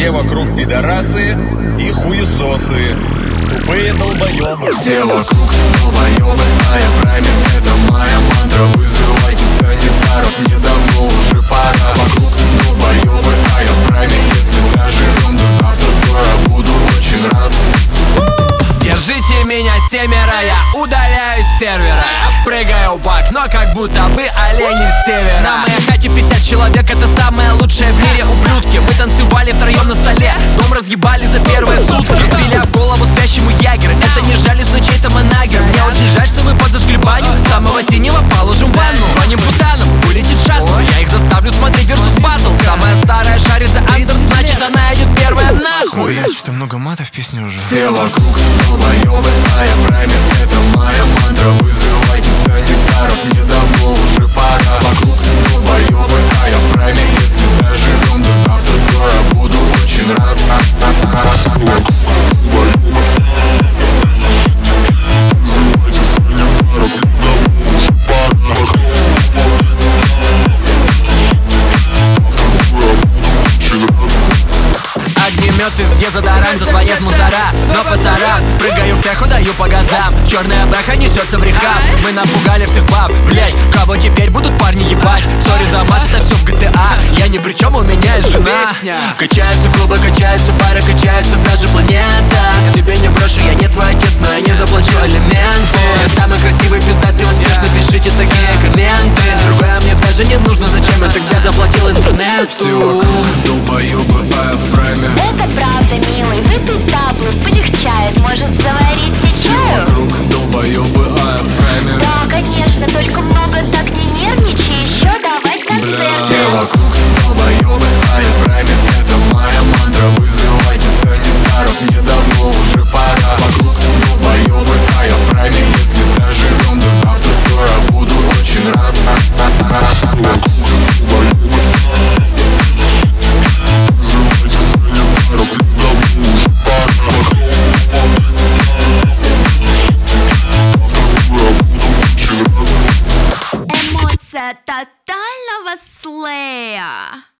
Все вокруг пидорасы и хуесосы, тупые долбоебы. Все вокруг долбоебы, а я в прайме, это моя мантра. Вызывайте санитаров, мне давно уже пора. Вокруг долбоебы, а я в прайме. Если доживем до завтра, то я буду очень рад. Держите меня, семеро, я удаляюсь с сервера. Прыгаю в окно, как будто бы олени с севера. На моей хате 50 человек, это самое лучшее в мире, ублюдки. Мы танцевали втроем на столе, дом разъебали за первые сутки. Разбили об голову спящему ягер, это не жалость, но чей-то манагер. Мне очень жаль, что вы подожгли баню, самого синего положим в ванну. Звоним путанам, вылетит шаттл, я их заставлю смотреть Версус Батл. Самая старая шарит за Андерс, значит она идет первая нахуй. Ой, что-то много мата в песне уже. Все вокруг долбоебы, а я в прайме, это моя мантра. Вызывайте санитаров, мне давно уже пора. Вокруг долбоебы, а я в прайме. Если доживем до завтра, то я буду очень рад. Огнемет из дезодоранта звонят мусора, но пасаран. Прыгаю в теху, даю по газам. Черная бэха несется в рехаб. Мы напугали всех баб, блять, кого теперь будут парни ебать? Сори за мат, это все в GTA. Я ни при чем, у меня есть жена. Качаются клубы, качаются бары, качается даже планета. Тебе не брошу, я не твой отец, но я не заплачу алименты. Я самый красивый, пиздатый, успешный, пишите такие комменты. Другое мне даже не нужно, зачем я тогда заплатил интернету? Все вокруг долбоебы, а я в прайме. Это правда, милый, выпить таблу полегчает, может заварить Все чаю? вокруг долбоебы, а я в прайме. Да, конечно, только много так не нервничай, еще давай Все концерт. вокруг долбоебы, а я в прайме, это моя мантра. Вызывайте санитаров, мне давно уже пора. Вокруг долбоебы, а я в прайме. Если доживем до завтра, то я буду очень рад. Эмоция тотального слея.